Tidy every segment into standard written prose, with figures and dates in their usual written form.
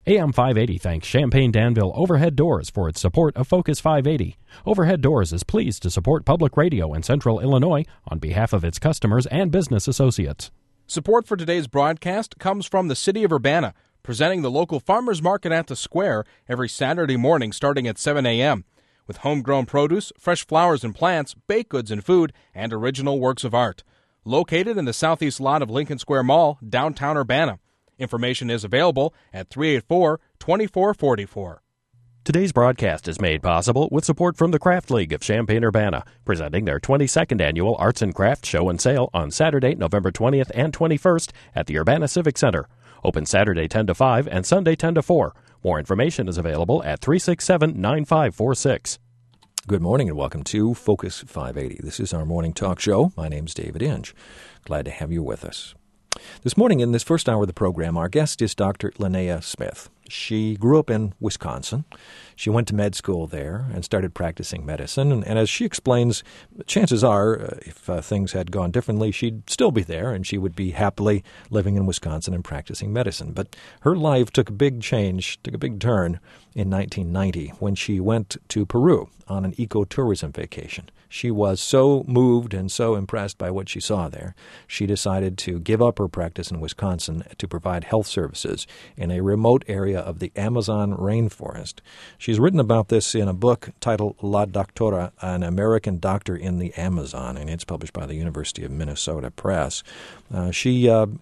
AM 580 thanks Champaign Danville Overhead Doors for its support of Focus 580. Overhead Doors is pleased to support public radio in Central Illinois on behalf of its customers and business associates. Support for today's broadcast comes from the City of Urbana, presenting the local farmers market at the Square every Saturday morning starting at 7 a.m. with homegrown produce, fresh flowers and plants, baked goods and food, and original works of art. Located in the southeast lot of Lincoln Square Mall, downtown Urbana. Information is available at 384-2444. Today's broadcast is made possible with support from the Craft League of Champaign-Urbana, presenting their 22nd annual Arts and Crafts Show and Sale on Saturday, November 20th and 21st at the Urbana Civic Center. Open Saturday 10 to 5 and Sunday 10 to 4. More information is available at 367-9546. Good morning and welcome to Focus 580. This is our morning talk show. My name's David Inge. Glad to have you with us. This morning, in this first hour of the program, our guest is Dr. Linnea Smith. She grew up in Wisconsin. She went to med school there and started practicing medicine. And as she explains, chances are, if things had gone differently, she'd still be there and she would be happily living in Wisconsin and practicing medicine. But her life took a big change, took a big turn in 1990 when she went to Peru on an ecotourism vacation. She was so moved and so impressed by what she saw there, she decided to give up her practice in Wisconsin to provide health services in a remote area of the Amazon rainforest. She's written about this in a book titled La Doctora, An American Doctor in the Amazon, and it's published by the University of Minnesota Press. She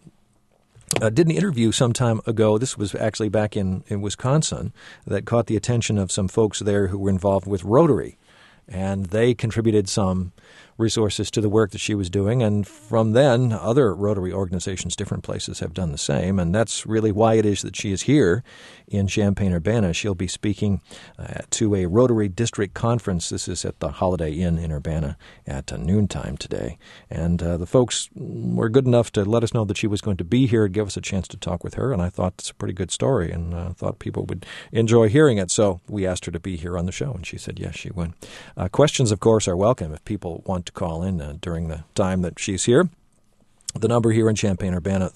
did an interview some time ago, this was actually back in Wisconsin, that caught the attention of some folks there who were involved with Rotary. And they contributed some resources to the work that she was doing. And from then, other Rotary organizations, different places, have done the same. And that's really why it is that she is here in Champaign-Urbana. She'll be speaking to a Rotary District Conference. This is at the Holiday Inn in Urbana at noontime today. And the folks were good enough to let us know that she was going to be here and give us a chance to talk with her. And I thought it's a pretty good story and thought people would enjoy hearing it. So we asked her to be here on the show, and she said yes, she would. Questions, of course, are welcome if people want to call in during the time that she's here. The number here in Champaign-Urbana,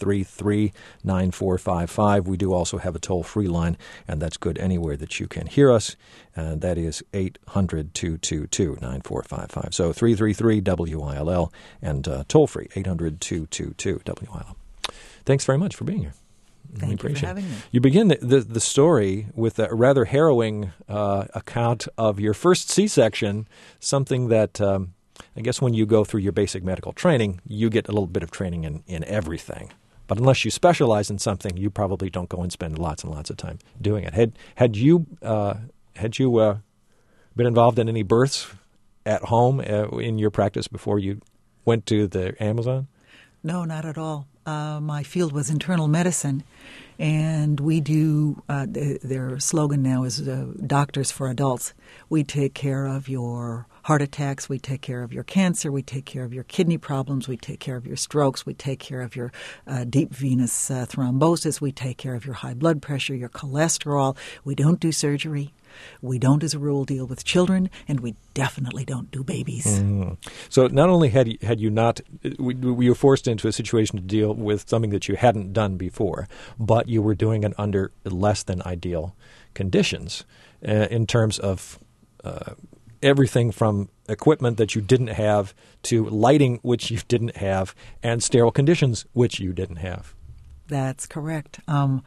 333-9455. We do also have a toll-free line, and that's good anywhere that you can hear us. And that is 800-222-9455. So 333-WILL and toll-free, 800-222-WILL. Thanks very much for being here. Thank you for having me. You begin the story with a rather harrowing account of your first C-section, something that I guess when you go through your basic medical training, you get a little bit of training in everything. But unless you specialize in something, you probably don't go and spend lots and lots of time doing it. Had you been involved in any births at home in your practice before you went to the Amazon? No, not at all. My field was internal medicine, and we do, their slogan now is Doctors for Adults. We take care of your heart attacks, we take care of your cancer, we take care of your kidney problems, we take care of your strokes, we take care of your deep venous thrombosis, we take care of your high blood pressure, your cholesterol. We don't do surgery. We don't, as a rule, deal with children, and we definitely don't do babies. Mm. So not only had you not, we were forced into a situation to deal with something that you hadn't done before, but you were doing it under less than ideal conditions in terms of everything from equipment that you didn't have to lighting which you didn't have and sterile conditions which you didn't have. That's correct.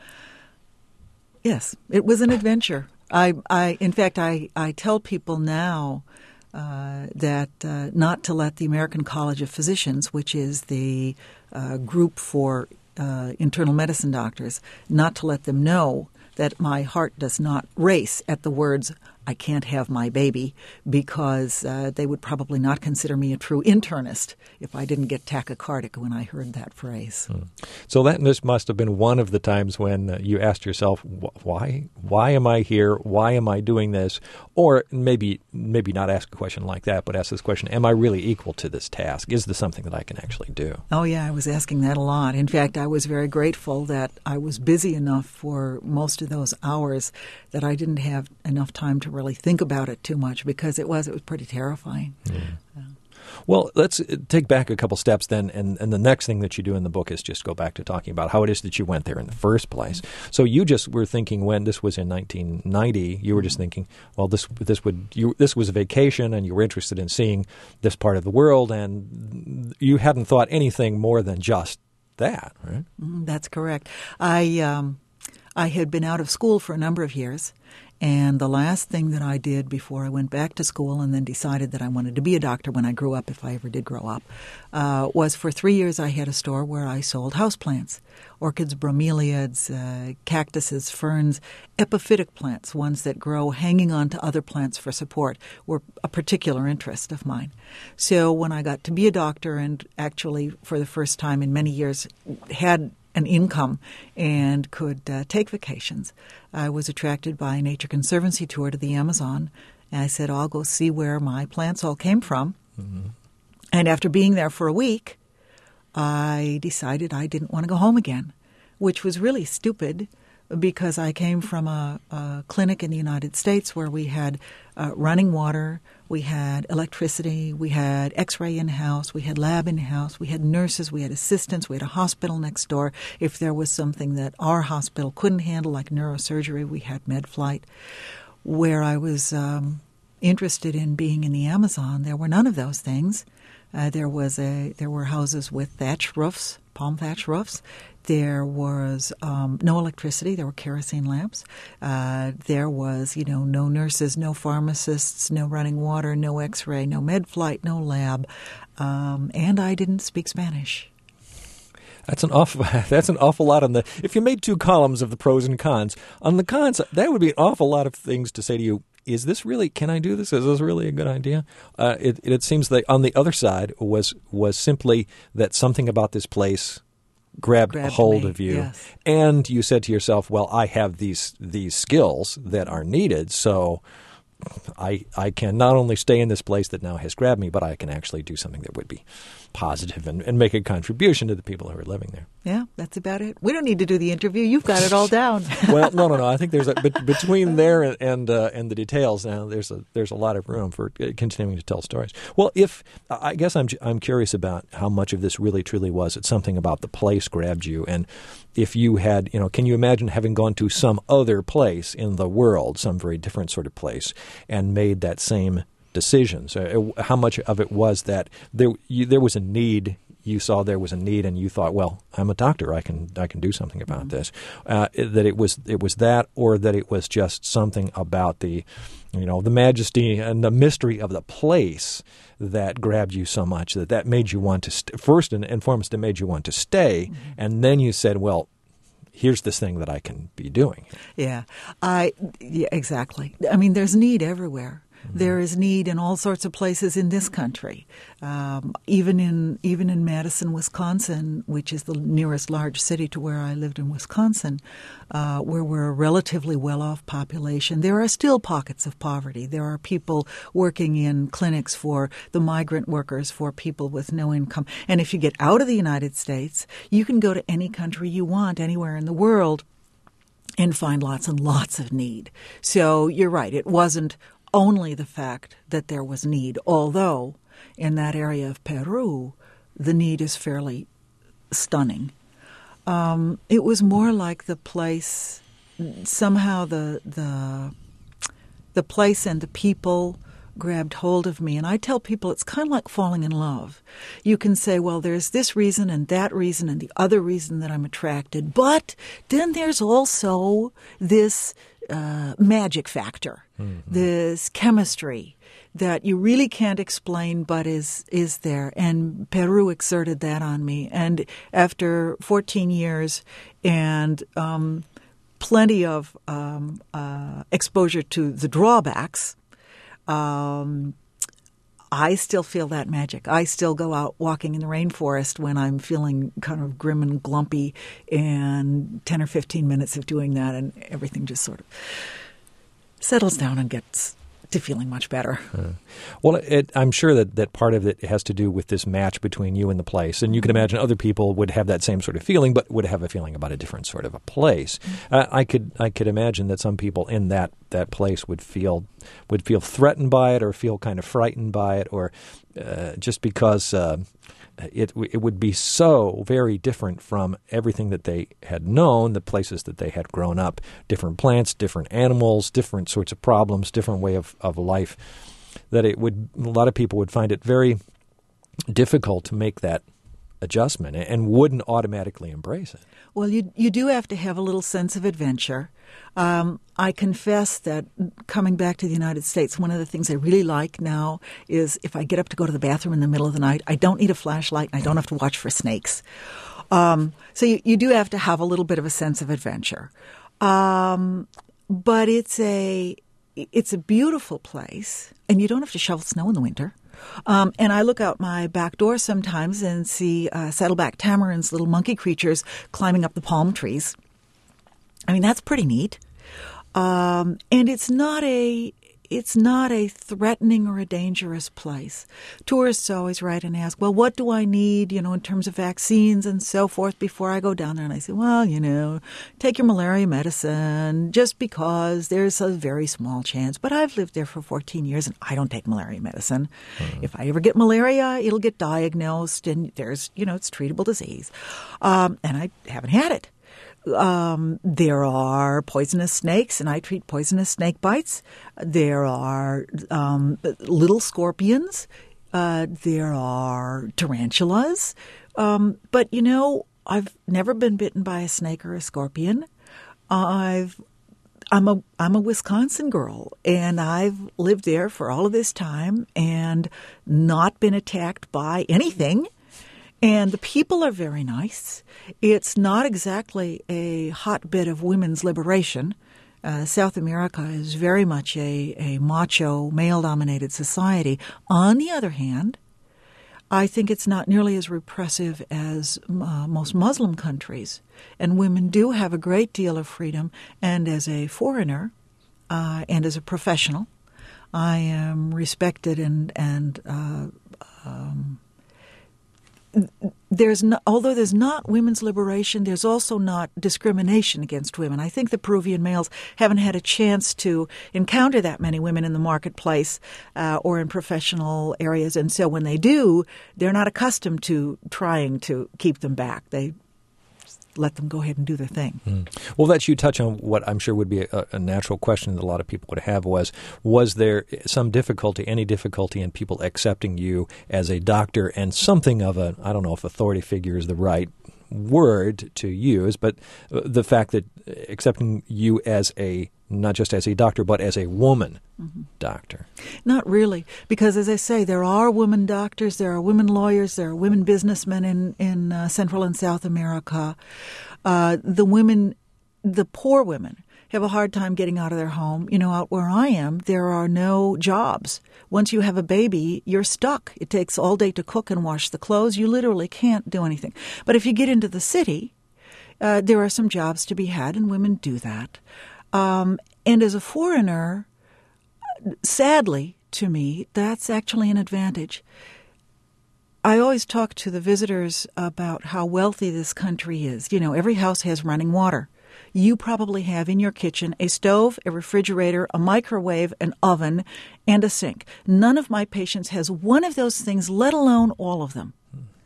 Yes, it was an adventure. In fact, I tell people now that not to let the American College of Physicians, which is the group for internal medicine doctors, not to let them know that my heart does not race at the words, I can't have my baby, because they would probably not consider me a true internist if I didn't get tachycardic when I heard that phrase. So this must have been one of the times when you asked yourself, why? Why am I here? Why am I doing this? Or maybe not ask a question like that, but ask this question, am I really equal to this task? Is this something that I can actually do? Oh, yeah, I was asking that a lot. In fact, I was very grateful that I was busy enough for most of those hours that I didn't have enough time to really think about it too much, because it was pretty terrifying. Yeah. Well, let's take back a couple steps then, and the next thing that you do in the book is just go back to talking about how it is that you went there in the first place. So you just were thinking, when this was in 1990, you were just thinking, well, this was a vacation, and you were interested in seeing this part of the world, and you hadn't thought anything more than just that, right? That's correct. I had been out of school for a number of years, and the last thing that I did before I went back to school and then decided that I wanted to be a doctor when I grew up, if I ever did grow up, was for 3 years I had a store where I sold houseplants, orchids, bromeliads, cactuses, ferns, epiphytic plants, ones that grow hanging on to other plants for support, were a particular interest of mine. So when I got to be a doctor and actually for the first time in many years had an income and could take vacations, I was attracted by a Nature Conservancy tour to the Amazon. And I said, I'll go see where my plants all came from. Mm-hmm. And after being there for a week, I decided I didn't want to go home again, which was really stupid because I came from a clinic in the United States where we had running water, we had electricity, we had X-ray in-house, we had lab in-house, we had nurses, we had assistants, we had a hospital next door. If there was something that our hospital couldn't handle, like neurosurgery, we had MedFlight. Where I was interested in being in the Amazon, there were none of those things. There were houses with thatch roofs, palm thatch roofs. There was no electricity. There were kerosene lamps. There was, no nurses, no pharmacists, no running water, no X-ray, no MedFlight, no lab, and I didn't speak Spanish. That's an awful lot on the. If you made 2 columns of the pros and cons, on the cons, that would be an awful lot of things to say to you. Is this really? Can I do this? Is this really a good idea? It seems that on the other side was simply that something about this place grabbed hold of you, yes. And you said to yourself, "Well, I have these skills that are needed, so I can not only stay in this place that now has grabbed me, but I can actually do something that would be positive and make a contribution to the people who are living there." Yeah, that's about it. We don't need to do the interview. You've got it all down. Well, no. I think there's between there and the details now. There's a lot of room for continuing to tell stories. Well, I guess I'm curious about how much of this really truly was it something about the place grabbed you, and if you had, can you imagine having gone to some other place in the world, some very different sort of place, and made that same decision? So how much of it was that there was a need? You saw there was a need, and you thought, "Well, I'm a doctor. I can do something about this." That it was that, or that it was just something about the majesty and the mystery of the place that grabbed you so much that made you want to first and foremost, it made you want to stay, and then you said, "Well, here's this thing that I can be doing." Yeah, exactly. I mean, there's need everywhere. There is need in all sorts of places in this country, even in Madison, Wisconsin, which is the nearest large city to where I lived in Wisconsin, where we're a relatively well-off population. There are still pockets of poverty. There are people working in clinics for the migrant workers, for people with no income. And if you get out of the United States, you can go to any country you want, anywhere in the world, and find lots and lots of need. So you're right. It wasn't only the fact that there was need, although in that area of Peru, the need is fairly stunning. It was more like the place, somehow the place and the people grabbed hold of me. And I tell people it's kind of like falling in love. You can say, well, there's this reason and that reason and the other reason that I'm attracted, but then there's also this magic factor, this chemistry that you really can't explain but is there. And Peru exerted that on me. And after 14 years and plenty of exposure to the drawbacks, I still feel that magic. I still go out walking in the rainforest when I'm feeling kind of grim and glumpy, and 10 or 15 minutes of doing that and everything just sort of settles down and gets to feeling much better. Well, I'm sure that part of it has to do with this match between you and the place. And you can imagine other people would have that same sort of feeling, but would have a feeling about a different sort of a place. I could imagine that some people in that place would feel threatened by it, or feel kind of frightened by it, or just because it would be so very different from everything that they had known, the places that they had grown up, different plants, different animals, different sorts of problems, different way of life, that a lot of people would find it very difficult to make that adjustment and wouldn't automatically embrace it. Well, you do have to have a little sense of adventure. I confess that coming back to the United States, one of the things I really like now is if I get up to go to the bathroom in the middle of the night, I don't need a flashlight and I don't have to watch for snakes. So you do have to have a little bit of a sense of adventure. But it's a beautiful place, and you don't have to shovel snow in the winter. And I look out my back door sometimes and see saddleback tamarins, little monkey creatures, climbing up the palm trees. I mean, that's pretty neat. And it's not a threatening or a dangerous place. Tourists always write and ask, well, what do I need, in terms of vaccines and so forth before I go down there? And I say, well, take your malaria medicine just because there's a very small chance. But I've lived there for 14 years and I don't take malaria medicine. Mm-hmm. If I ever get malaria, it'll get diagnosed and there's, it's treatable disease. And I haven't had it. There are poisonous snakes, and I treat poisonous snake bites. There are little scorpions. There are tarantulas. But, I've never been bitten by a snake or a scorpion. I'm a Wisconsin girl, and I've lived there for all of this time and not been attacked by anything. And the people are very nice. It's not exactly a hotbed of women's liberation. South America is very much a macho, male-dominated society. On the other hand, I think it's not nearly as repressive as most Muslim countries. And women do have a great deal of freedom. And as a foreigner and as a professional, I am respected and although there's not women's liberation, there's also not discrimination against women. I think the Peruvian males haven't had a chance to encounter that many women in the marketplace or in professional areas. And so when they do, they're not accustomed to trying to keep them back. They let them go ahead and do their thing. Well, that you touch on what I'm sure would be a natural question that a lot of people would have was there some difficulty, any difficulty in people accepting you as a doctor and something of I don't know if authority figure is the right word to use, but the fact that accepting you as not just as a doctor, but as a woman doctor? Not really, because as I say, there are women doctors, there are women lawyers, there are women businessmen in Central and South America. The poor women have a hard time getting out of their home. Out where I am, there are no jobs. Once you have a baby, you're stuck. It takes all day to cook and wash the clothes. You literally can't do anything. But if you get into the city, there are some jobs to be had, and women do that. And as a foreigner, sadly to me, that's actually an advantage. I always talk to the visitors about how wealthy this country is. Every house has running water. You probably have in your kitchen a stove, a refrigerator, a microwave, an oven, and a sink. None of my patients has one of those things, let alone all of them.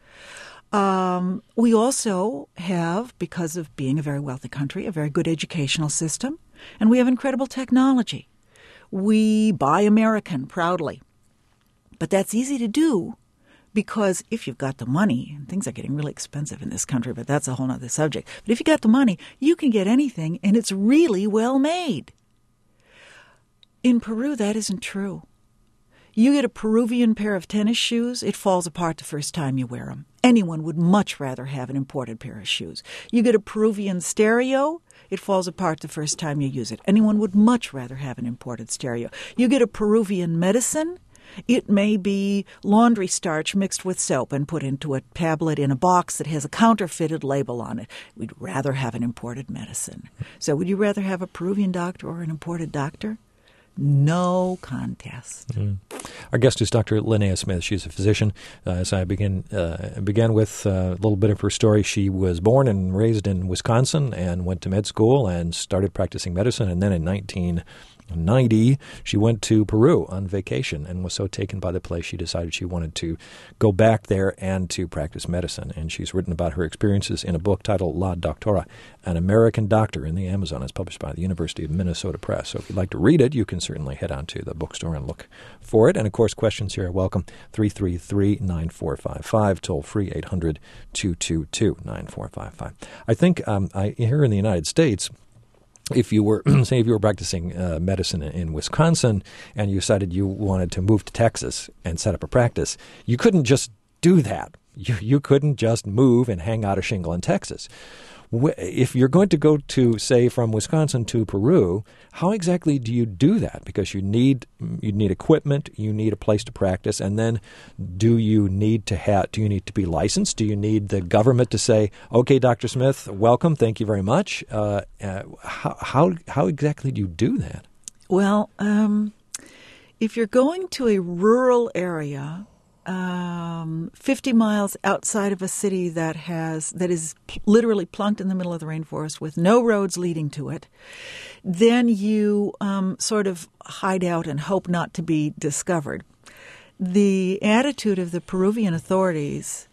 We also have, because of being a very wealthy country, a very good educational system, and we have incredible technology. We buy American proudly. But that's easy to do because if you've got the money, and things are getting really expensive in this country, but that's a whole other subject. But if you got the money, you can get anything, and it's really well made. In Peru, that isn't true. You get a Peruvian pair of tennis shoes, it falls apart the first time you wear them. Anyone would much rather have an imported pair of shoes. You get a Peruvian stereo, it falls apart the first time you use it. Anyone would much rather have an imported stereo. You get a Peruvian medicine, it may be laundry starch mixed with soap and put into a tablet in a box that has a counterfeited label on it. We'd rather have an imported medicine. So would you rather have a Peruvian doctor or an imported doctor? No contest. Our guest is Dr. Linnea Smith. She's a physician. As I began with a little bit of her story, she was born and raised in Wisconsin and went to med school and started practicing medicine. And then in 1990, she went to Peru on vacation and was so taken by the place she decided she wanted to go back there and to practice medicine. And she's written about her experiences in a book titled La Doctora, An American Doctor in the Amazon. It's published by the University of Minnesota Press. So if you'd like to read it, you can certainly head on to the bookstore and look for it. And, of course, questions here are welcome. 333-9455, toll free 800-222-9455. I think here in the United States, if you were, say, if you were practicing medicine in Wisconsin and you decided you wanted to move to Texas and set up a practice, you couldn't just do that. You couldn't just move and hang out a shingle in Texas. If you're going to go to, say, from Wisconsin to Peru, how exactly do you do that? Because you need equipment, you need a place to practice, and then do you need to be licensed? Do you need the government to say, "Okay, Dr. Smith, welcome, thank you very much"? How exactly do you do that? Well, if you're going to a rural area, 50 miles outside of a city that is literally plunked in the middle of the rainforest with no roads leading to it, then you sort of hide out and hope not to be discovered. The attitude of the Peruvian authorities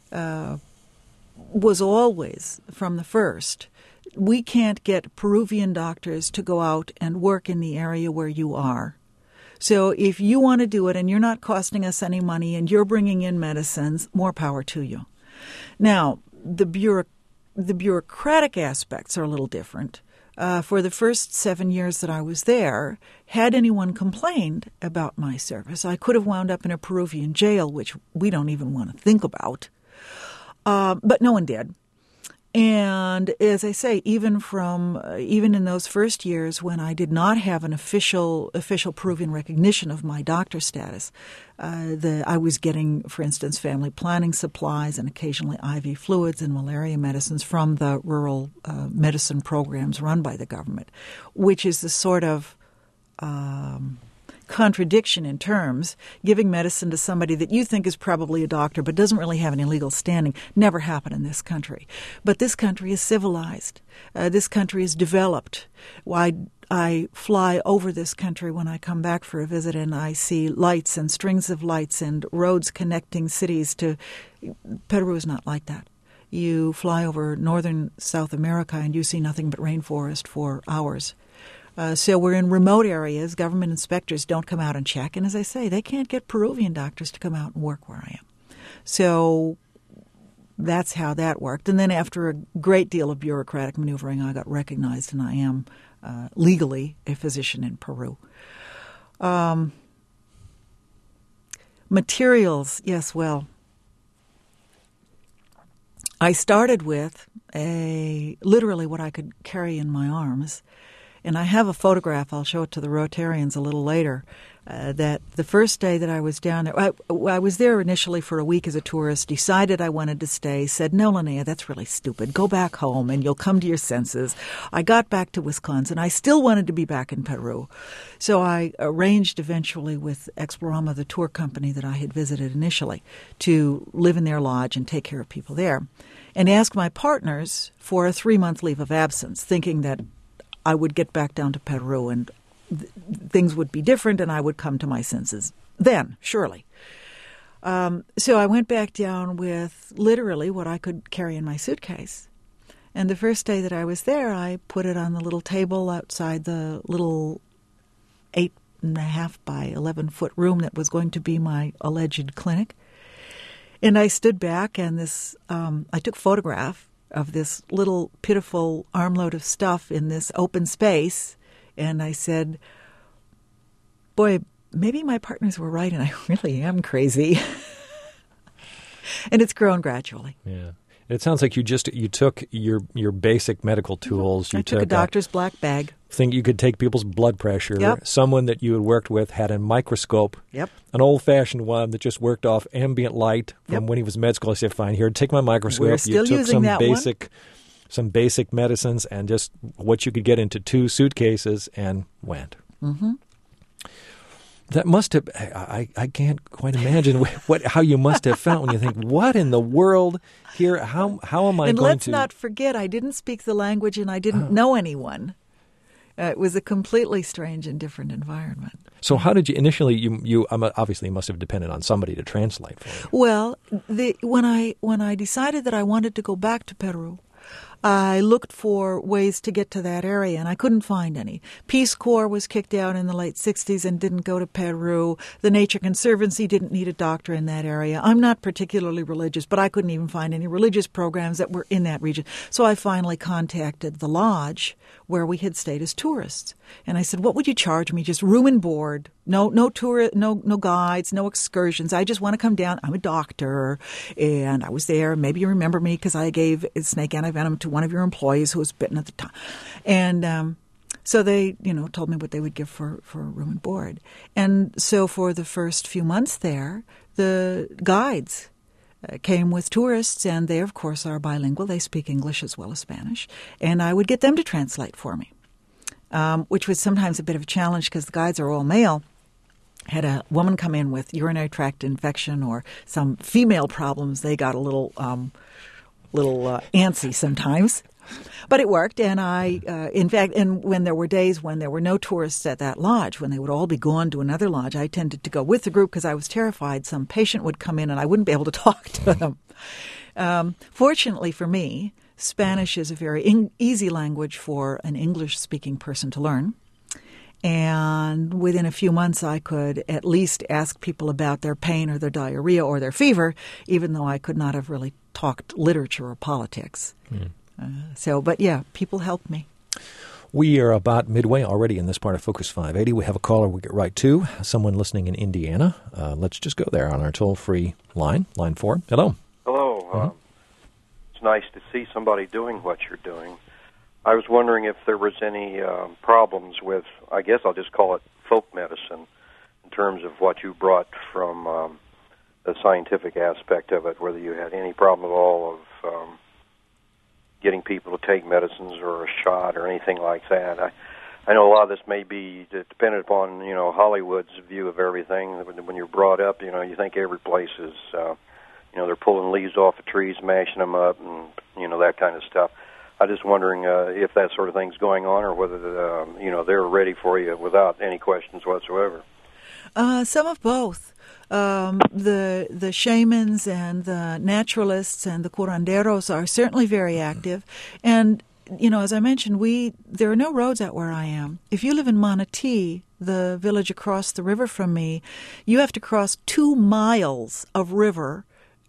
was always, from the first, we can't get Peruvian doctors to go out and work in the area where you are. So if you want to do it and you're not costing us any money and you're bringing in medicines, more power to you. Now, the bureaucratic aspects are a little different. For the first 7 years that I was there, had anyone complained about my service, I could have wound up in a Peruvian jail, which we don't even want to think about. But no one did. And as I say, even in those first years when I did not have an official Peruvian recognition of my doctor status, I was getting, for instance, family planning supplies and occasionally IV fluids and malaria medicines from the rural medicine programs run by the government, which is the sort of contradiction in terms. Giving medicine to somebody that you think is probably a doctor but doesn't really have any legal standing never happened in this country. But this country is civilized. This country is developed. I fly over this country when I come back for a visit and I see lights and strings of lights and roads connecting cities to – Peru is not like that. You fly over northern South America and you see nothing but rainforest for hours. So we're in remote areas. Government inspectors don't come out and check. And as I say, they can't get Peruvian doctors to come out and work where I am. So that's how that worked. And then after a great deal of bureaucratic maneuvering, I got recognized, and I am legally a physician in Peru. Materials, yes, well, I started with literally what I could carry in my arms. And I have a photograph, I'll show it to the Rotarians a little later, that the first day that I was down there, I was there initially for a week as a tourist, decided I wanted to stay, said, "No, Linnea, that's really stupid. Go back home and you'll come to your senses." I got back to Wisconsin. I still wanted to be back in Peru. So I arranged eventually with Explorama, the tour company that I had visited initially, to live in their lodge and take care of people there, and asked my partners for a 3-month leave of absence, thinking that I would get back down to Peru and things would be different and I would come to my senses then, surely. So I went back down with literally what I could carry in my suitcase. And the first day that I was there, I put it on the little table outside the little 8.5 by 11-foot room that was going to be my alleged clinic. And I stood back and I took a photograph of this little pitiful armload of stuff in this open space. And I said, boy, maybe my partners were right and I really am crazy. And it's grown gradually. Yeah. It sounds like you took your basic medical tools. I took a doctor's black bag. Think you could take people's blood pressure. Yep. Someone that you had worked with had a microscope. Yep. An old-fashioned one that just worked off ambient light from when he was in med school. I said, "Fine, here, take my microscope." We're still using that one. Some basic medicines and just what you could get into 2 suitcases and went. Mm-hmm. That must have, I can't quite imagine how you must have felt when you think, what in the world here, how am I going to... And let's not forget, I didn't speak the language and I didn't know anyone. It was a completely strange and different environment. So how did you initially, you obviously must have depended on somebody to translate for you. Well, when I decided that I wanted to go back to Peru, I looked for ways to get to that area, and I couldn't find any. Peace Corps was kicked out in the late 60s and didn't go to Peru. The Nature Conservancy didn't need a doctor in that area. I'm not particularly religious, but I couldn't even find any religious programs that were in that region. So I finally contacted the lodge where we had stayed as tourists. And I said, what would you charge me? Just room and board. No guides, no excursions. I just want to come down. I'm a doctor, and I was there. Maybe you remember me because I gave snake antivenom to one of your employees who was bitten at the time. And so they, told me what they would give for room and board. And so for the first few months there, the guides came with tourists, and they, of course, are bilingual. They speak English as well as Spanish. And I would get them to translate for me, which was sometimes a bit of a challenge because the guides are all male. Had a woman come in with urinary tract infection or some female problems, they got a little antsy sometimes. But it worked, and and when there were days when there were no tourists at that lodge, when they would all be gone to another lodge, I tended to go with the group because I was terrified some patient would come in and I wouldn't be able to talk to them. Fortunately for me, Spanish is a very easy language for an English-speaking person to learn. And within a few months, I could at least ask people about their pain or their diarrhea or their fever, even though I could not have really talked literature or politics. But people helped me. We are about midway already in this part of Focus 580. We have a caller we'll get right to, someone listening in Indiana. Let's just go there on our toll-free line, line 4. Hello. Hello. It's nice to see somebody doing what you're doing. I was wondering if there was any problems with, I guess I'll just call it folk medicine, in terms of what you brought from the scientific aspect of it, whether you had any problem at all of getting people to take medicines or a shot or anything like that. I know a lot of this may be dependent upon, Hollywood's view of everything. When you're brought up, you think every place is, they're pulling leaves off of trees, mashing them up, and, that kind of stuff. I'm just wondering if that sort of thing's going on or whether, they're ready for you without any questions whatsoever. Some of both. The shamans and the naturalists and the curanderos are certainly very active. And, as I mentioned, there are no roads out where I am. If you live in Manatee, the village across the river from me, you have to cross 2 miles of river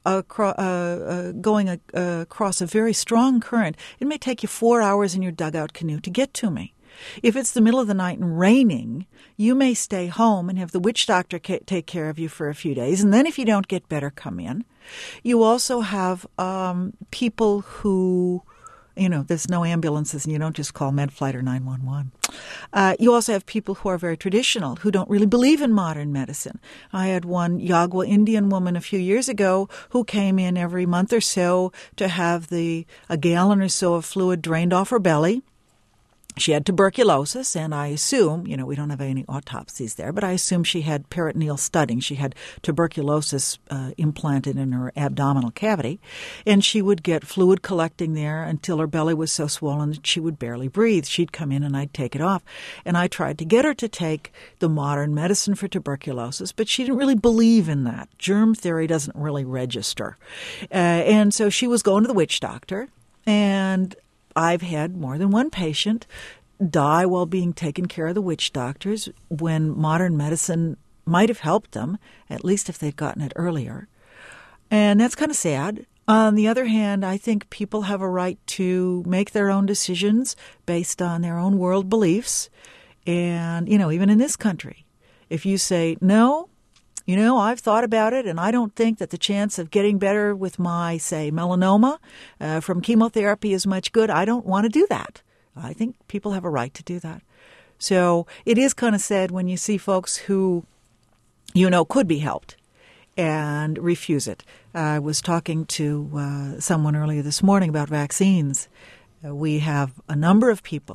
going across a very strong current. It may take you 4 hours in your dugout canoe to get to me. If it's the middle of the night and raining, you may stay home and have the witch doctor take care of you for a few days. And then if you don't get better, come in. You also have people who, there's no ambulances and you don't just call MedFlight or 911. You also have people who are very traditional, who don't really believe in modern medicine. I had one Yagua Indian woman a few years ago who came in every month or so to have a gallon or so of fluid drained off her belly. She had tuberculosis, and I assume, we don't have any autopsies there, but I assume she had peritoneal studding. She had tuberculosis implanted in her abdominal cavity, and she would get fluid collecting there until her belly was so swollen that she would barely breathe. She'd come in, and I'd take it off. And I tried to get her to take the modern medicine for tuberculosis, but she didn't really believe in that. Germ theory doesn't really register. And so she was going to the witch doctor, and I've had more than one patient die while being taken care of the witch doctors when modern medicine might have helped them, at least if they'd gotten it earlier. And that's kind of sad. On the other hand, I think people have a right to make their own decisions based on their own world beliefs. And, even in this country, if you say, no, I've thought about it, and I don't think that the chance of getting better with my, say, melanoma from chemotherapy is much good. I don't want to do that. I think people have a right to do that. So it is kind of sad when you see folks who, could be helped and refuse it. I was talking to someone earlier this morning about vaccines. We have a number of people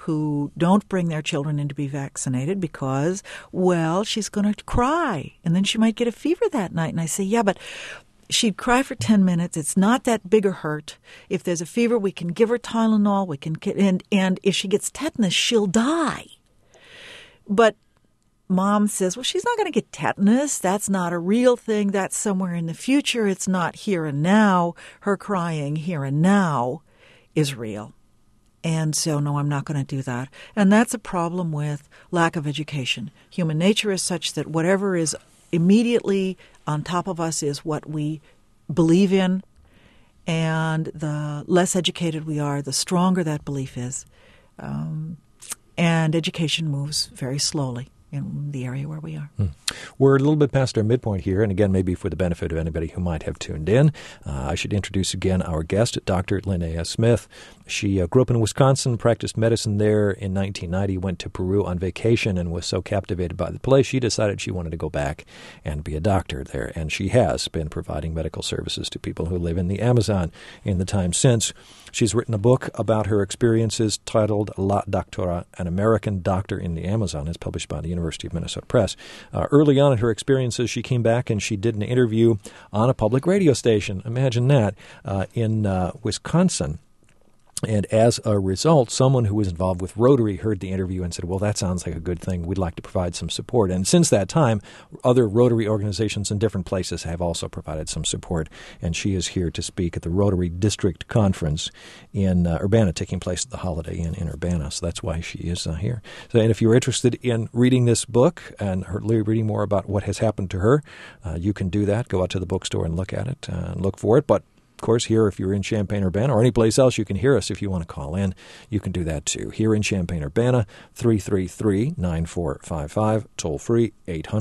who don't bring their children in to be vaccinated because, well, she's going to cry and then she might get a fever that night. And I say, yeah, but she'd cry for 10 minutes. It's not that big a hurt. If there's a fever, we can give her Tylenol. We can and if she gets tetanus, she'll die. But Mom says, well, she's not going to get tetanus. That's not a real thing. That's somewhere in the future. It's not here and now. Her crying here and now is real. And so, no, I'm not going to do that. And that's a problem with lack of education. Human nature is such that whatever is immediately on top of us is what we believe in. And the less educated we are, the stronger that belief is. And education moves very slowly in the area where we are. We're a little bit past our midpoint here, and again, maybe for the benefit of anybody who might have tuned in, I should introduce again our guest, Dr. Linnea Smith. She grew up in Wisconsin, practiced medicine there in 1990, went to Peru on vacation, and was so captivated by the place, she decided she wanted to go back and be a doctor there. And she has been providing medical services to people who live in the Amazon in the time since. She's written a book about her experiences titled La Doctora, An American Doctor in the Amazon. It's published by the University of Minnesota Press. Early on in her experiences, she came back and she did an interview on a public radio station. Imagine that, in Wisconsin. And as a result, someone who was involved with Rotary heard the interview and said, well, that sounds like a good thing. We'd like to provide some support. And since that time, other Rotary organizations in different places have also provided some support. And she is here to speak at the Rotary District Conference in Urbana, taking place at the Holiday Inn in Urbana. So that's why she is here. So, and if you're interested in reading this book and reading more about what has happened to her, you can do that. Go out to the bookstore and look at it and look for it. But of course, here, if you're in Champaign-Urbana or any place else, you can hear us if you want to call in. You can do that, too. Here in Champaign-Urbana, 333-9455, toll-free,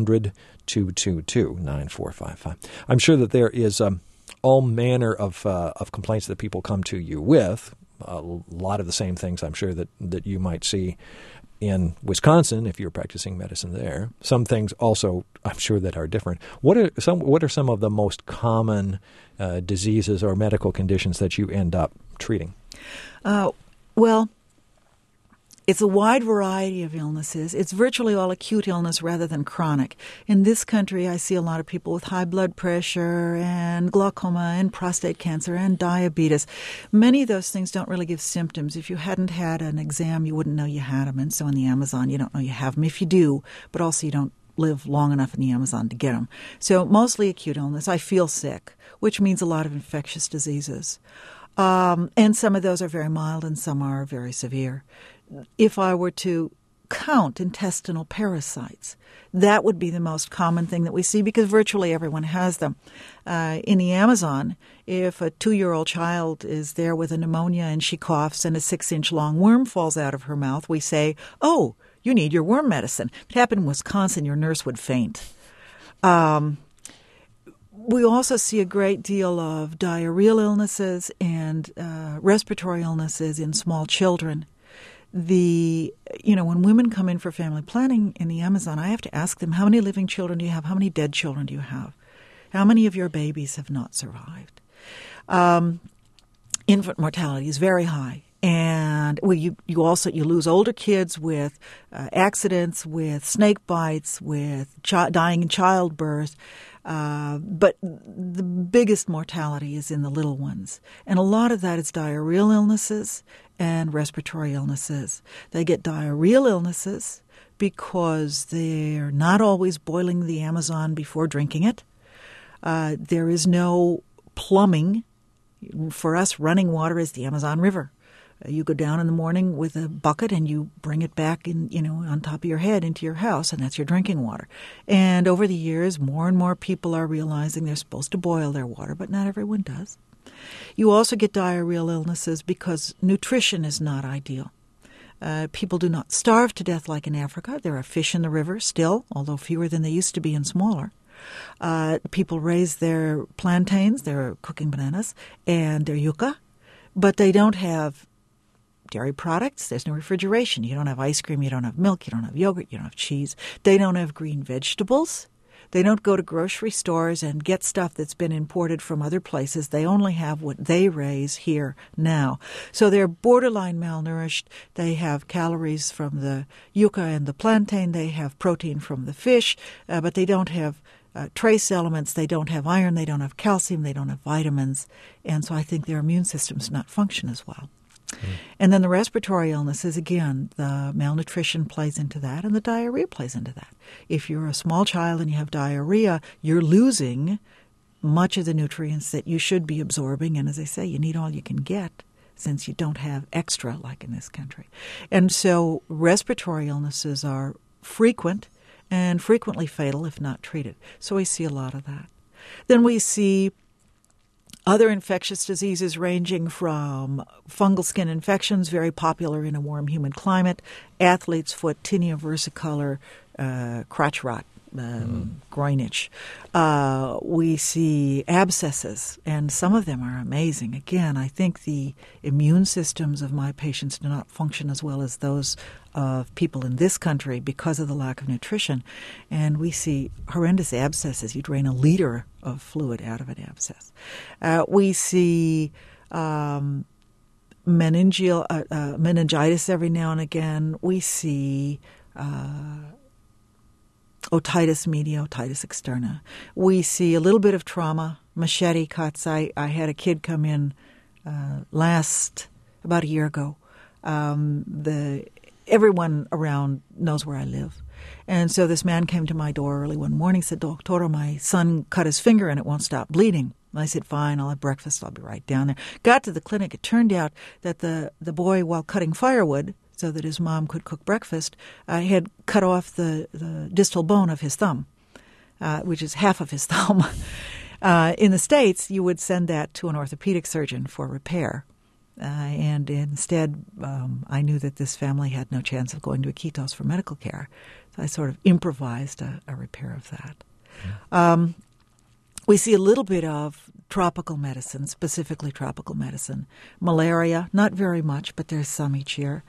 800-222-9455. I'm sure that there is all manner of complaints that people come to you with, a lot of the same things I'm sure that you might see in Wisconsin if you're practicing medicine there. Some things also I'm sure that are different. What are some of the most common diseases or medical conditions that you end up treating? Well, it's a wide variety of illnesses. It's virtually all acute illness rather than chronic. In this country, I see a lot of people with high blood pressure and glaucoma and prostate cancer and diabetes. Many of those things don't really give symptoms. If you hadn't had an exam, you wouldn't know you had them. And so in the Amazon, you don't know you have them if you do, but also you don't live long enough in the Amazon to get them. So mostly acute illness. I feel sick, which means a lot of infectious diseases. And some of those are very mild and some are very severe. If I were to count intestinal parasites, that would be the most common thing that we see because virtually everyone has them. In the Amazon, if a 2-year-old child is there with a pneumonia and she coughs and a 6-inch long worm falls out of her mouth, we say, oh, you need your worm medicine. If it happened in Wisconsin, your nurse would faint. We also see a great deal of diarrheal illnesses and respiratory illnesses in small children. When women come in for family planning in the Amazon, I have to ask them, how many living children do you have? How many dead children do you have? How many of your babies have not survived? Infant mortality is very high. And you lose older kids with accidents, with snake bites, with dying in childbirth. But the biggest mortality is in the little ones. And a lot of that is diarrheal illnesses and respiratory illnesses. They get diarrheal illnesses because they're not always boiling the Amazon before drinking it. There is no plumbing. For us, running water is the Amazon River. You go down in the morning with a bucket and you bring it back on top of your head into your house, and that's your drinking water. And over the years, more and more people are realizing they're supposed to boil their water, but not everyone does. You also get diarrheal illnesses because nutrition is not ideal. People do not starve to death like in Africa. There are fish in the river still, although fewer than they used to be and smaller. People raise their plantains, their cooking bananas, and their yucca, but they don't have dairy products. There's no refrigeration. You don't have ice cream. You don't have milk. You don't have yogurt. You don't have cheese. They don't have green vegetables. They don't go to grocery stores and get stuff that's been imported from other places. They only have what they raise here now. So they're borderline malnourished. They have calories from the yucca and the plantain. They have protein from the fish, but they don't have trace elements. They don't have iron. They don't have calcium. They don't have vitamins. And so I think their immune systems do not function as well. And then the respiratory illnesses, again, the malnutrition plays into that and the diarrhea plays into that. If you're a small child and you have diarrhea, you're losing much of the nutrients that you should be absorbing. And as I say, you need all you can get since you don't have extra like in this country. And so respiratory illnesses are frequent and frequently fatal if not treated. So we see a lot of that. Then we see other infectious diseases ranging from fungal skin infections, very popular in a warm, humid climate, athlete's foot, tinea versicolor, crotch rot, groin itch. We see abscesses, and some of them are amazing. Again, I think the immune systems of my patients do not function as well as those of people in this country because of the lack of nutrition. And we see horrendous abscesses. You drain a liter of fluid out of an abscess. We see meningitis every now and again. We see otitis media, otitis externa. We see a little bit of trauma, machete cuts. I had a kid come in about a year ago. Everyone around knows where I live. And so this man came to my door early one morning, said, "Doctora, my son cut his finger and it won't stop bleeding." And I said, "Fine, I'll have breakfast. I'll be right down there." Got to the clinic. It turned out that the boy, while cutting firewood so that his mom could cook breakfast, had cut off the distal bone of his thumb, which is half of his thumb. In the States, you would send that to an orthopedic surgeon for repair. And instead, I knew that this family had no chance of going to Iquitos for medical care. So I sort of improvised a repair of that. We see a little bit of tropical medicine, specifically tropical medicine. Malaria, not very much, but there's some each year.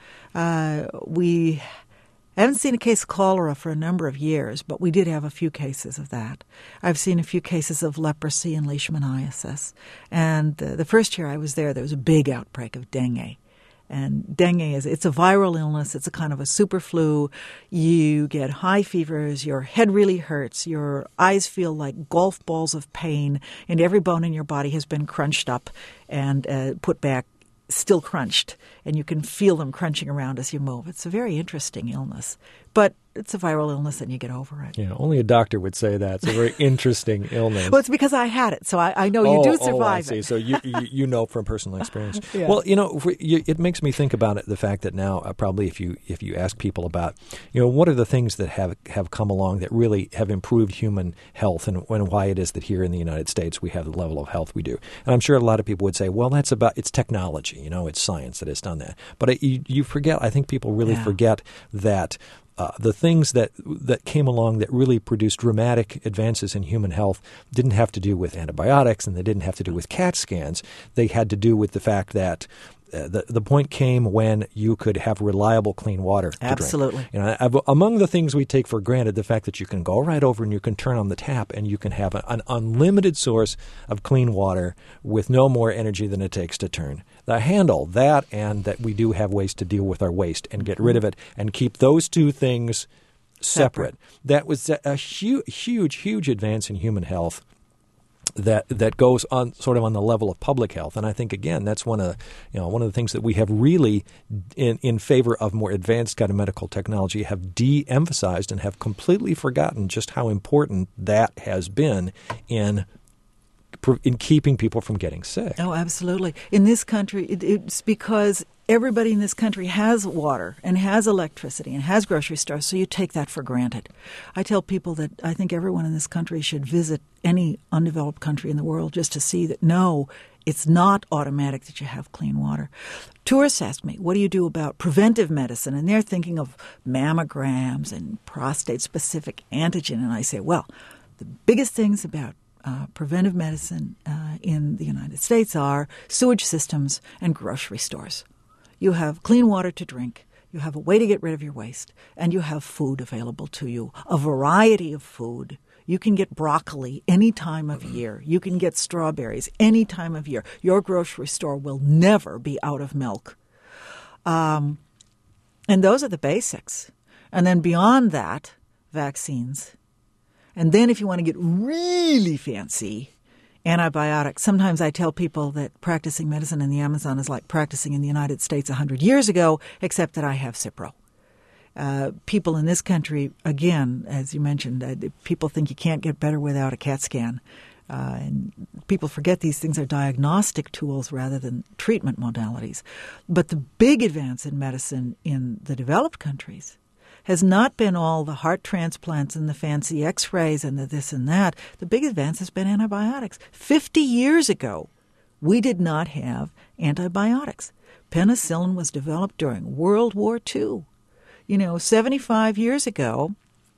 We haven't seen a case of cholera for a number of years, but we did have a few cases of that. I've seen a few cases of leprosy and leishmaniasis. And the first year I was there was a big outbreak of dengue. And dengue it's a viral illness. It's a kind of a super flu. You get high fevers. Your head really hurts. Your eyes feel like golf balls of pain. And every bone in your body has been crunched up and put back, still crunched. And you can feel them crunching around as you move. It's a very interesting illness. But it's a viral illness and you get over it. Yeah, only a doctor would say that. It's a very interesting illness. Well, it's because I had it, so I know you do survive I see. it. So you know from personal experience. Yeah. Well, it makes me think about it, the fact that now probably if you ask people about, what are the things that have come along that really have improved human health and why it is that here in the United States we have the level of health we do. And I'm sure a lot of people would say, well, it's technology, it's science that has done that. But you forget, I think people really forget that the things that came along that really produced dramatic advances in human health didn't have to do with antibiotics and they didn't have to do with CAT scans. They had to do with the fact that the point came when you could have reliable, clean water to Absolutely. drink. Among the things we take for granted, the fact that you can go right over and you can turn on the tap and you can have an unlimited source of clean water with no more energy than it takes to turn the handle. That and that we do have ways to deal with our waste and get rid of it and keep those two things separate. That was a huge advance in human health. That goes on sort of on the level of public health, and I think again that's one of the things that we have really in favor of more advanced kind of medical technology have de-emphasized and have completely forgotten just how important that has been in keeping people from getting sick. Oh, absolutely. In this country, it's because everybody in this country has water and has electricity and has grocery stores, so you take that for granted. I tell people that I think everyone in this country should visit any undeveloped country in the world just to see that, no, it's not automatic that you have clean water. Tourists ask me, what do you do about preventive medicine? And they're thinking of mammograms and prostate-specific antigen. And I say, well, the biggest things about preventive medicine in the United States are sewage systems and grocery stores. You have clean water to drink, you have a way to get rid of your waste, and you have food available to you, a variety of food You can get broccoli any time of year. You can get strawberries any time of year. Your grocery store will never be out of milk. And those are the basics. And then beyond that, vaccines. And then if you want to get really fancy, antibiotics. Sometimes I tell people that practicing medicine in the Amazon is like practicing in the United States 100 years ago, except that I have Cipro. People in this country, again, as you mentioned, people think you can't get better without a CAT scan. And people forget these things are diagnostic tools rather than treatment modalities. But the big advance in medicine in the developed countries has not been all the heart transplants and the fancy x-rays and the this and that. The big advance has been antibiotics. 50 years ago, we did not have antibiotics. Penicillin was developed during World War II. 75 years ago,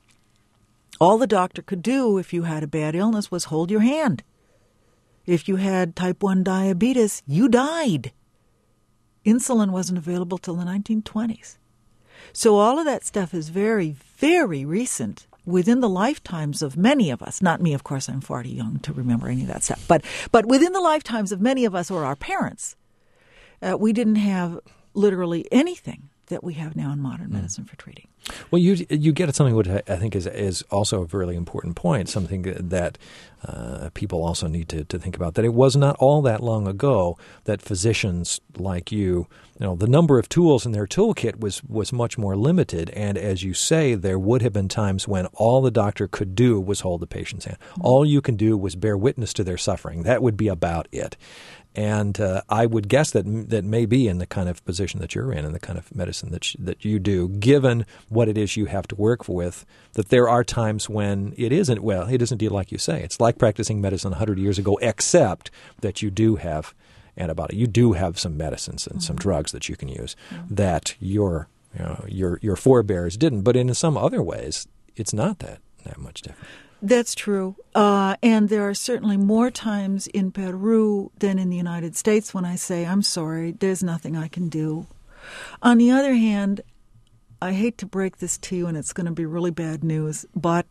all the doctor could do if you had a bad illness was hold your hand. If you had type 1 diabetes, you died. Insulin wasn't available till the 1920s. So all of that stuff is very, very recent within the lifetimes of many of us. Not me, of course, I'm far too young to remember any of that stuff. But within the lifetimes of many of us or our parents, we didn't have literally anything that we have now in modern medicine for treating. Well, you get at something which I think is also a really important point, something that people also need to think about, that it was not all that long ago that physicians like you, the number of tools in their toolkit was much more limited. And as you say, there would have been times when all the doctor could do was hold the patient's hand. Mm-hmm. All you can do was bear witness to their suffering. That would be about it. And I would guess that may be in the kind of position that you're in and the kind of medicine that you do, given what it is you have to work with, that there are times when it isn't indeed like you say. It's like practicing medicine 100 years ago, except that you do have antibiotics. You do have some medicines and some drugs that you can use that your forebears didn't. But in some other ways, it's not that much different. That's true. And there are certainly more times in Peru than in the United States when I say, I'm sorry, there's nothing I can do. On the other hand, I hate to break this to you, and it's going to be really bad news, but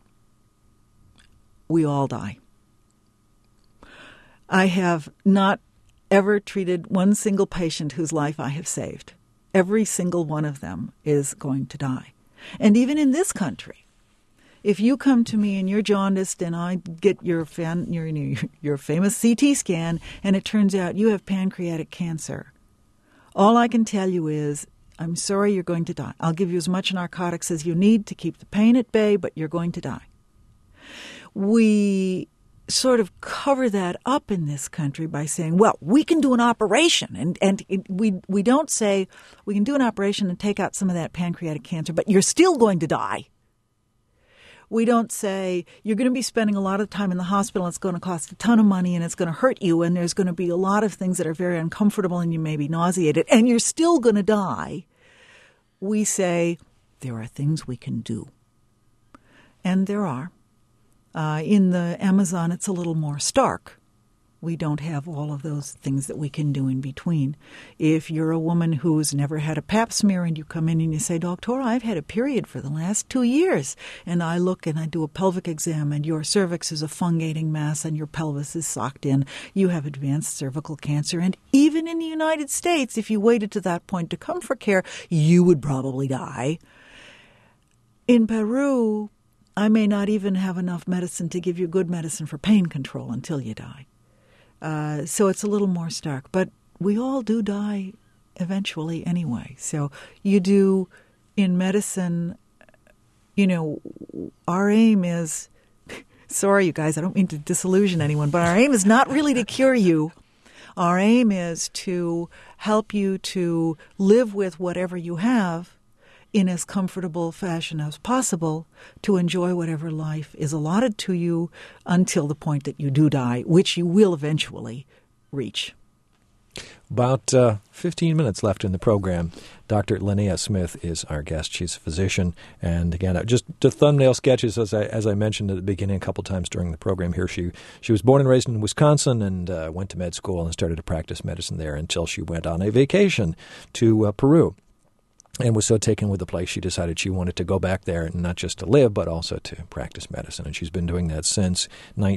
we all die. I have not ever treated one single patient whose life I have saved. Every single one of them is going to die. And even in this country, if you come to me and you're jaundiced and I get your famous CT scan and it turns out you have pancreatic cancer, all I can tell you is, I'm sorry, you're going to die. I'll give you as much narcotics as you need to keep the pain at bay, but you're going to die. We sort of cover that up in this country by saying, well, we can do an operation. And we don't say we can do an operation and take out some of that pancreatic cancer, but you're still going to die. We don't say you're going to be spending a lot of time in the hospital. It's going to cost a ton of money and it's going to hurt you. And there's going to be a lot of things that are very uncomfortable and you may be nauseated and you're still going to die. We say there are things we can do. And there are. In the Amazon, it's a little more stark. We don't have all of those things that we can do in between. If you're a woman who's never had a pap smear and you come in and you say, Doctor, I've had a period for the last 2 years, and I look and I do a pelvic exam and your cervix is a fungating mass and your pelvis is socked in, you have advanced cervical cancer. And even in the United States, if you waited to that point to come for care, you would probably die. In Peru, I may not even have enough medicine to give you good medicine for pain control until you die. So it's a little more stark. But we all do die eventually anyway. So you do in medicine, our aim is, sorry, you guys, I don't mean to disillusion anyone, but our aim is not really to cure you. Our aim is to help you to live with whatever you have in as comfortable fashion as possible, to enjoy whatever life is allotted to you until the point that you do die, which you will eventually reach. About 15 minutes left in the program. Dr. Linnea Smith is our guest. She's a physician. And again, just the thumbnail sketches, as I mentioned at the beginning a couple times during the program here, she was born and raised in Wisconsin and went to med school and started to practice medicine there until she went on a vacation to Peru. and was so taken with the place, she decided she wanted to go back there, not just to live, but also to practice medicine. And she's been doing that since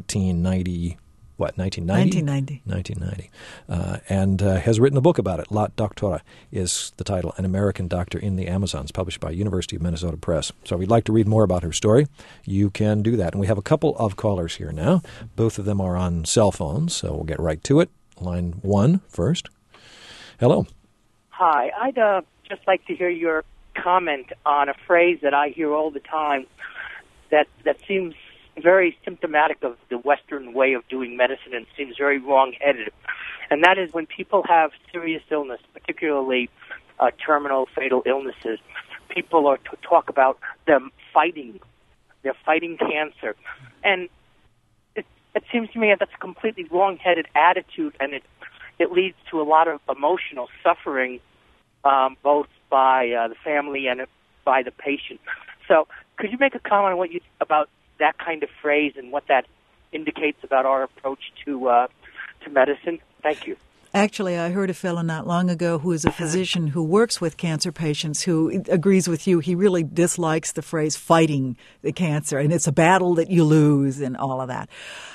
1990. What, 1990? 1990. And has written a book about it. La Doctora is the title, An American Doctor in the Amazons, published by University of Minnesota Press. So if you'd like to read more about her story, you can do that. And we have a couple of callers here now. Both of them are on cell phones, so we'll get right to it. Line 1 first. Hello. Hi. I'd just like to hear your comment on a phrase that I hear all the time that seems very symptomatic of the Western way of doing medicine and seems very wrong-headed. And that is when people have serious illness, particularly terminal, fatal illnesses, people are to talk about them fighting. They're fighting cancer. And it seems to me that's a completely wrong-headed attitude, and it leads to a lot of emotional suffering, both by the family and by the patient. So could you make a comment on about that kind of phrase and what that indicates about our approach to medicine? Thank you. Actually, I heard a fellow not long ago who is a physician who works with cancer patients who agrees with you. He really dislikes the phrase fighting the cancer, and it's a battle that you lose and all of that.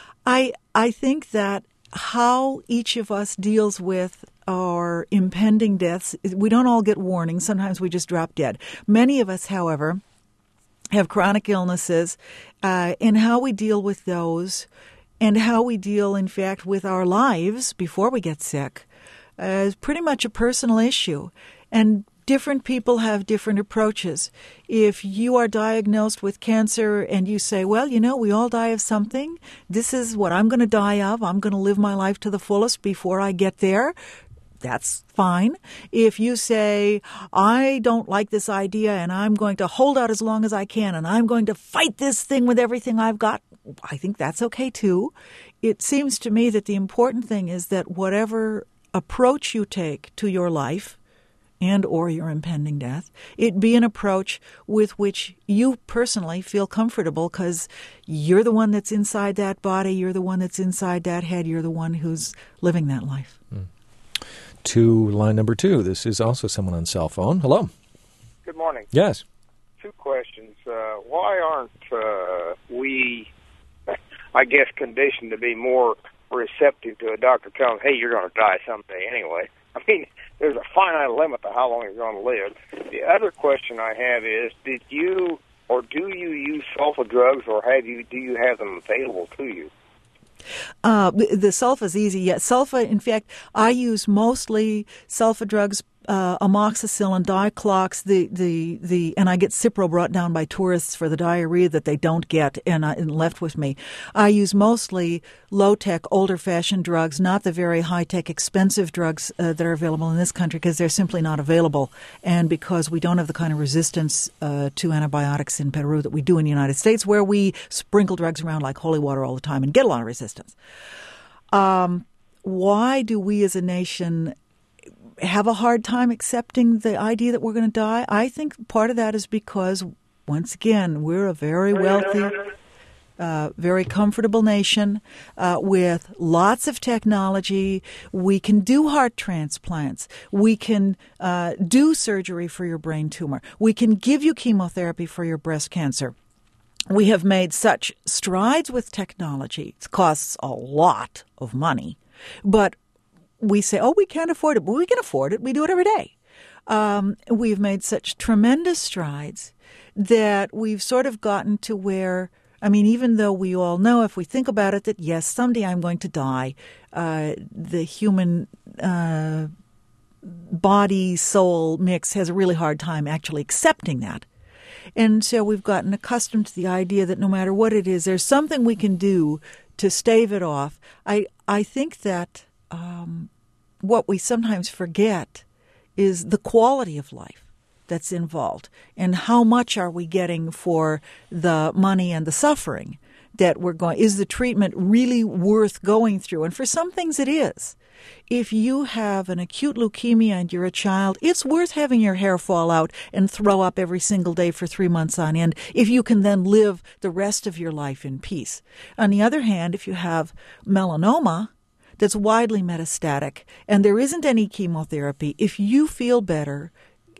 I think that how each of us deals with our impending deaths, we don't all get warnings. Sometimes we just drop dead. Many of us, however, have chronic illnesses, and how we deal with those and how we deal, in fact, with our lives before we get sick is pretty much a personal issue. And different people have different approaches. If you are diagnosed with cancer and you say, well, we all die of something. This is what I'm going to die of. I'm going to live my life to the fullest before I get there. That's fine. If you say, I don't like this idea and I'm going to hold out as long as I can and I'm going to fight this thing with everything I've got, I think that's okay too. It seems to me that the important thing is that whatever approach you take to your life and or your impending death, it be an approach with which you personally feel comfortable because you're the one that's inside that body, you're the one that's inside that head, you're the one who's living that life. To line number 2. This is also someone on cell phone. Hello. Good morning. Yes. 2 questions. Why aren't we, I guess, conditioned to be more receptive to a doctor telling, hey, you're going to die someday anyway? I mean, there's a finite limit to how long you're going to live. The other question I have is, did you or do you use sulfa drugs, or do you have them available to you? The sulfa is easy. Yeah, sulfa, in fact, I use mostly sulfa drugs, amoxicillin, Diclox, and I get Cipro brought down by tourists for the diarrhea that they don't get and left with me. I use mostly low-tech, older-fashioned drugs, not the very high-tech, expensive drugs that are available in this country because they're simply not available, and because we don't have the kind of resistance to antibiotics in Peru that we do in the United States, where we sprinkle drugs around like holy water all the time and get a lot of resistance. Why do we as a nation have a hard time accepting the idea that we're going to die? I think part of that is because, once again, we're a very wealthy, very comfortable nation with lots of technology. We can do heart transplants. We can do surgery for your brain tumor. We can give you chemotherapy for your breast cancer. We have made such strides with technology. It costs a lot of money, but we say, we can't afford it. But we can afford it. We do it every day. We've made such tremendous strides that we've sort of gotten to where, even though we all know, if we think about it, that yes, someday I'm going to die, the human body-soul mix has a really hard time actually accepting that. And so we've gotten accustomed to the idea that no matter what it is, there's something we can do to stave it off. I think that what we sometimes forget is the quality of life that's involved and how much are we getting for the money and the suffering that we're going. Is the treatment really worth going through? And for some things it is. If you have an acute leukemia and you're a child, it's worth having your hair fall out and throw up every single day for 3 months on end if you can then live the rest of your life in peace. On the other hand, if you have melanoma that's widely metastatic and there isn't any chemotherapy, if you feel better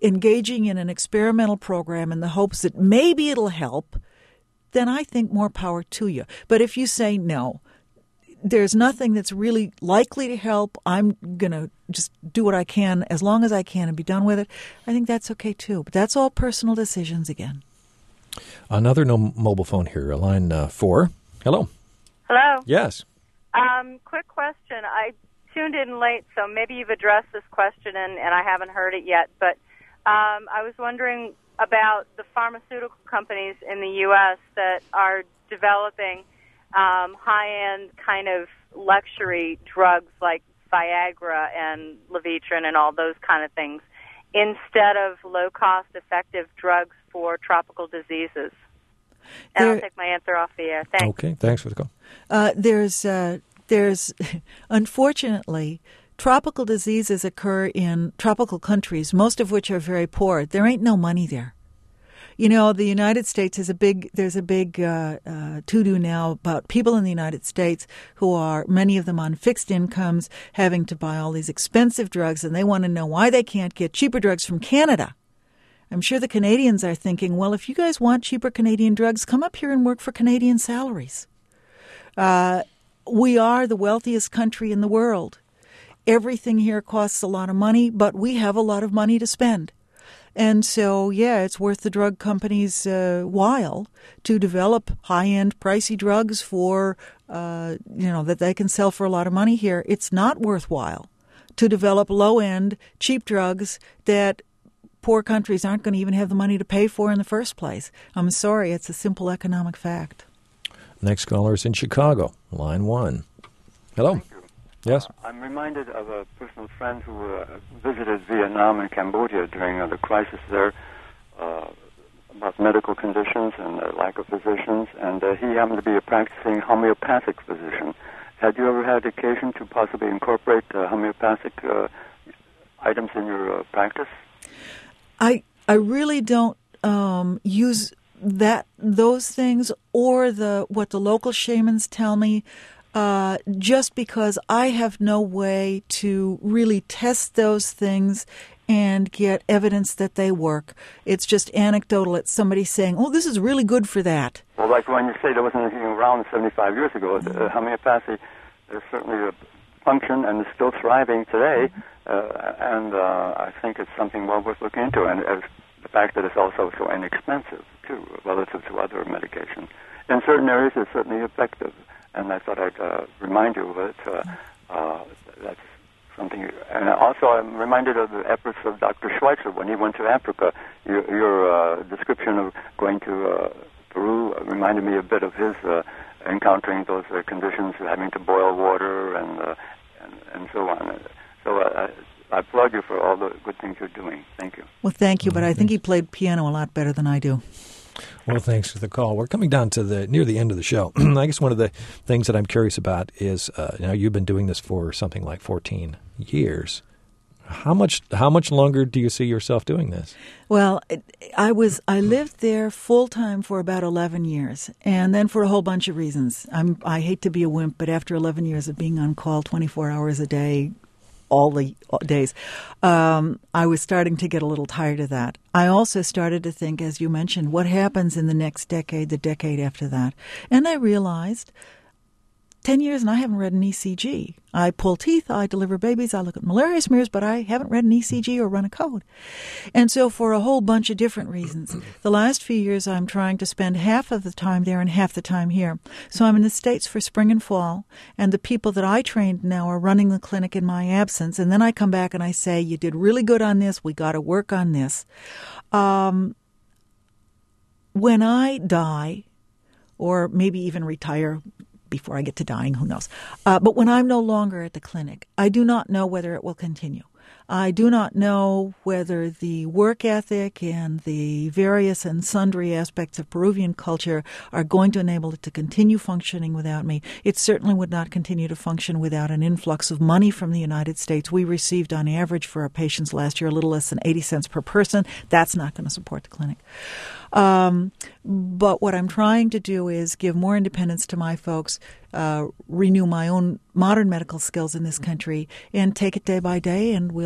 engaging in an experimental program in the hopes that maybe it'll help, then I think more power to you. But if you say no, there's nothing that's really likely to help, I'm going to just do what I can as long as I can and be done with it, I think that's okay too. But that's all personal decisions again. Another mobile phone here, line 4. Hello. Hello. Yes. Quick question. I tuned in late, so maybe you've addressed this question and I haven't heard it yet. But I was wondering about the pharmaceutical companies in the U.S. that are developing high-end kind of luxury drugs like Viagra and Levitrin and all those kind of things instead of low-cost, effective drugs for tropical diseases. And I'll take my answer off the air. Thanks. Okay, thanks for the call. There's unfortunately, tropical diseases occur in tropical countries, most of which are very poor. There ain't no money there. You know, the United States is there's a big to-do now about people in the United States who are, many of them on fixed incomes, having to buy all these expensive drugs, and they want to know why they can't get cheaper drugs from Canada. I'm sure the Canadians are thinking, well, if you guys want cheaper Canadian drugs, come up here and work for Canadian salaries. We are the wealthiest country in the world. Everything here costs a lot of money, but we have a lot of money to spend. And so, yeah, it's worth the drug companies' while to develop high-end, pricey drugs for, that they can sell for a lot of money here. It's not worthwhile to develop low-end, cheap drugs that poor countries aren't going to even have the money to pay for in the first place. I'm sorry, it's a simple economic fact. Next caller is in Chicago, line 1. Hello. Thank you. Yes. I'm reminded of a personal friend who visited Vietnam and Cambodia during the crisis there about medical conditions and the lack of physicians, and he happened to be a practicing homeopathic physician. Had you ever had occasion to possibly incorporate homeopathic items in your practice? I really don't use those things or what the local shamans tell me. Just because I have no way to really test those things and get evidence that they work. It's just anecdotal. It's somebody saying, oh, this is really good for that. Well, like when you say there wasn't anything around 75 years ago, homeopathy is certainly a function and is still thriving today, and I think it's something well worth looking into, and the fact that it's also so inexpensive, too, relative to other medications. In certain areas, it's certainly effective. And I thought I'd remind you of it. That's something. And also, I'm reminded of the efforts of Dr. Schweitzer when he went to Africa. Your description of going to Peru reminded me a bit of his encountering those conditions, having to boil water and so on. So I applaud you for all the good things you're doing. Thank you. Well, thank you, but I think he played piano a lot better than I do. Well, thanks for the call. We're coming down to near the end of the show. I guess one of the things that I'm curious about is, you've been doing this for something like 14 years. How much longer do you see yourself doing this? Well, I lived there full time for about 11 years, and then for a whole bunch of reasons. I hate to be a wimp, but after 11 years of being on call 24 hours a day, all the days, I was starting to get a little tired of that. I also started to think, as you mentioned, what happens in the next decade, the decade after that. And I realized 10 years and I haven't read an ECG. I pull teeth, I deliver babies, I look at malaria smears, but I haven't read an ECG or run a code. And so for a whole bunch of different reasons, the last few years I'm trying to spend half of the time there and half the time here. So I'm in the States for spring and fall, and the people that I trained now are running the clinic in my absence. And then I come back and I say, you did really good on this, we got to work on this. When I die, or maybe even retire before I get to dying, who knows. But when I'm no longer at the clinic, I do not know whether it will continue. I do not know whether the work ethic and the various and sundry aspects of Peruvian culture are going to enable it to continue functioning without me. It certainly would not continue to function without an influx of money from the United States. We received on average for our patients last year a little less than 80 cents per person. That's not going to support the clinic. But what I'm trying to do is give more independence to my folks, renew my own modern medical skills in this country, and take it day by day, and we'll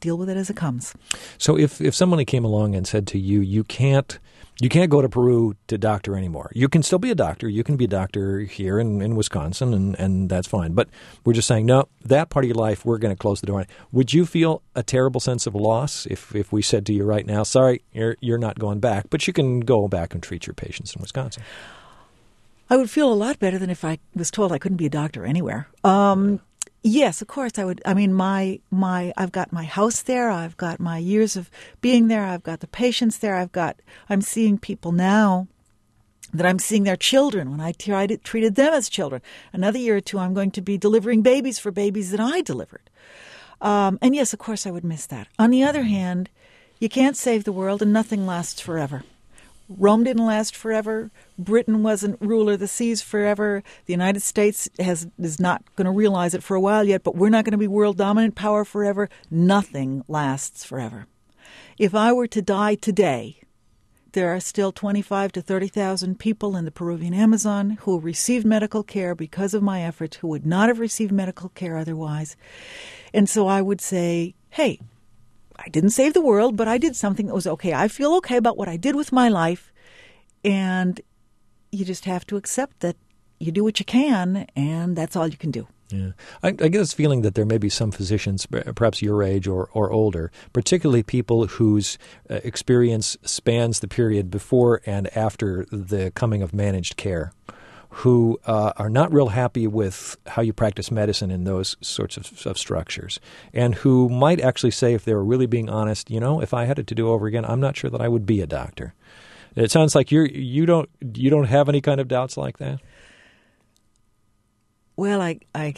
deal with it as it comes. So if somebody came along and said to you, you can't go to Peru to doctor anymore. You can still be a doctor. You can be a doctor here in Wisconsin, and that's fine. But we're just saying, no, that part of your life, we're going to close the door on it. Would you feel a terrible sense of loss if we said to you right now, sorry, you're not going back, but you can go back and treat your patients in Wisconsin? I would feel a lot better than if I was told I couldn't be a doctor anywhere. Yes, of course I would. I mean, I've got my house there. I've got my years of being there. I've got the patients there. I'm seeing people now that I'm seeing their children when I treated them as children. Another year or two, I'm going to be delivering babies for babies that I delivered. And yes, of course I would miss that. On the other hand, you can't save the world and nothing lasts forever. Rome didn't last forever. Britain wasn't ruler of the seas forever. The United States is not going to realize it for a while yet, but we're not going to be world dominant power forever. Nothing lasts forever. If I were to die today, there are still 25 to 30,000 people in the Peruvian Amazon who received medical care because of my efforts, who would not have received medical care otherwise. And so I would say, hey, I didn't save the world, but I did something that was okay. I feel okay about what I did with my life, and you just have to accept that you do what you can, and that's all you can do. Yeah, I get this feeling that there may be some physicians, perhaps your age or older, particularly people whose experience spans the period before and after the coming of managed care, who are not real happy with how you practice medicine in those sorts of structures, and who might actually say, if they were really being honest, if I had it to do over again, I'm not sure that I would be a doctor. It sounds like you don't have any kind of doubts like that. Well, I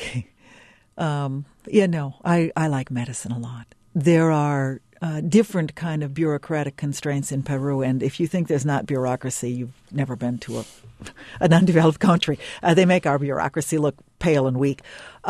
like medicine a lot. There are different kind of bureaucratic constraints in Peru, and if you think there's not bureaucracy, you've never been to an undeveloped country. They make our bureaucracy look pale and weak.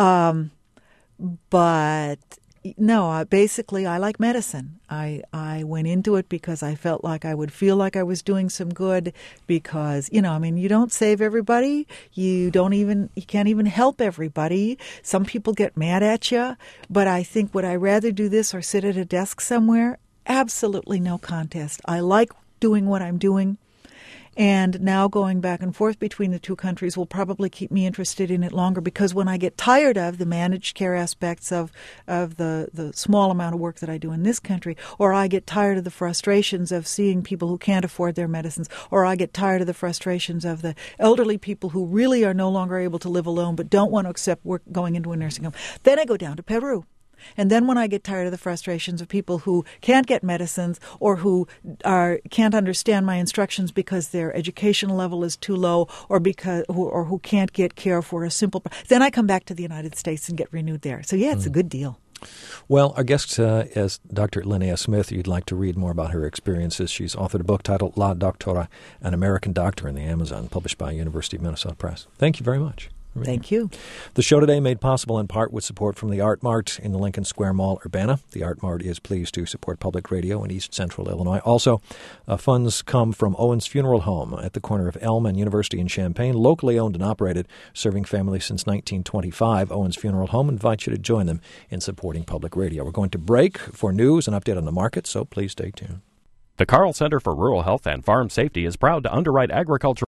But no, basically I like medicine. I went into it because I felt like I would feel like I was doing some good because, you don't save everybody. You can't even help everybody. Some people get mad at you. But I think, would I rather do this or sit at a desk somewhere? Absolutely no contest. I like doing what I'm doing. And now going back and forth between the two countries will probably keep me interested in it longer, because when I get tired of the managed care aspects of the small amount of work that I do in this country, or I get tired of the frustrations of seeing people who can't afford their medicines, or I get tired of the frustrations of the elderly people who really are no longer able to live alone but don't want to accept work going into a nursing home, then I go down to Peru. And then when I get tired of the frustrations of people who can't get medicines or who can't understand my instructions because their educational level is too low, or who can't get care for a simple, then I come back to the United States and get renewed there. So yeah, it's a good deal. Well, our guest is Dr. Linnea Smith. You'd like to read more about her experiences. She's authored a book titled La Doctora, An American Doctor in the Amazon, published by University of Minnesota Press. Thank you very much. Thank you. The show today made possible in part with support from the Art Mart in the Lincoln Square Mall, Urbana. The Art Mart is pleased to support public radio in East Central Illinois. Also, funds come from Owens Funeral Home at the corner of Elm and University in Champaign, locally owned and operated, serving families since 1925. Owens Funeral Home invites you to join them in supporting public radio. We're going to break for news and update on the market, so please stay tuned. The Carl Center for Rural Health and Farm Safety is proud to underwrite agriculture